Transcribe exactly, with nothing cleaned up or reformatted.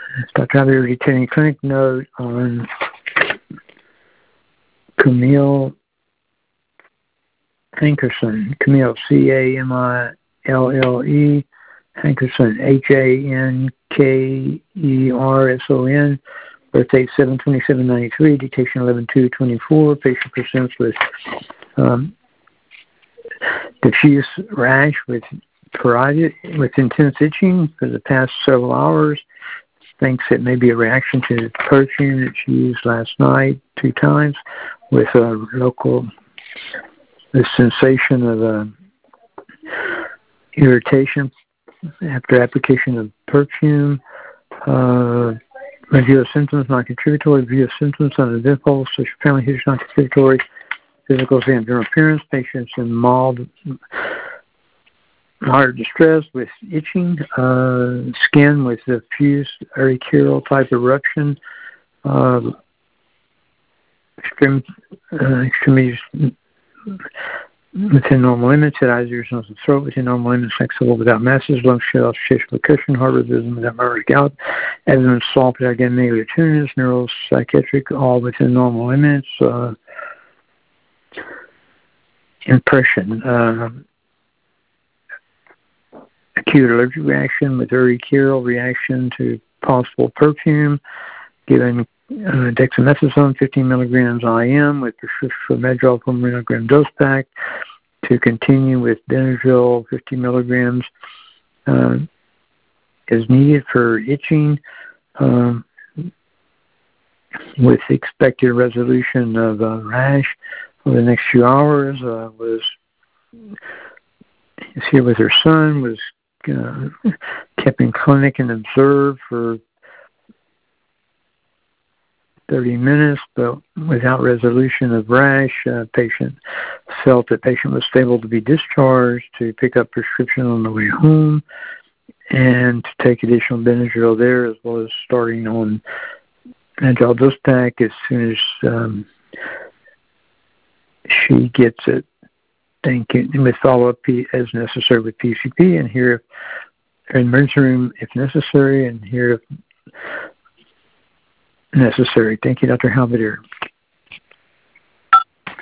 Doctor Javier retaining clinic note on Camille Hankerson. Camille, C A M I L L E, Hankerson, H A N K E R S O N. Birth date seven twenty-seven ninety-three, dictation eleven two twenty-four. Patient presents with um, diffuse rash with pruritus, with intense itching for the past several hours. Thinks it may be a reaction to the perfume that she used last night two times with a local the sensation of uh, irritation after application of perfume. Uh, review of symptoms non-contributory. Review of symptoms unidentifiable. Social family history non-contributory. Physical exam general appearance. Patients in mild moderate distress with itching. Uh, skin with diffuse urticarial type eruption. Uh, extreme, uh, extremities within normal limits, head, eyes, ears, nose, and throat within normal limits, flexible without masses, lungs, shell, shape of a cushion, heart rhythm without murmur, gout, abdomen, soft, again, negative tuniness, neuropsychiatric, all within normal limits. Uh, impression, uh, acute allergic reaction with urticarial reaction to possible perfume, given uh, dexamethasone, fifteen milligrams I M with prescription for Medrol four milligram dose pack, to continue with Benadryl fifty milligrams uh, is needed for itching, um, with expected resolution of uh, rash for the next few hours. Uh, was is here with her son, was uh, kept in clinic and observed for thirty minutes, but without resolution of rash. Uh, patient felt that patient was stable to be discharged, to pick up prescription on the way home, and to take additional Benadryl there, as well as starting on Benadryl dose pack as soon as um, she gets it. Thank you. And with follow-up as necessary with P C P, and here in emergency room if necessary, and here if necessary. Thank you, Doctor Halberdier.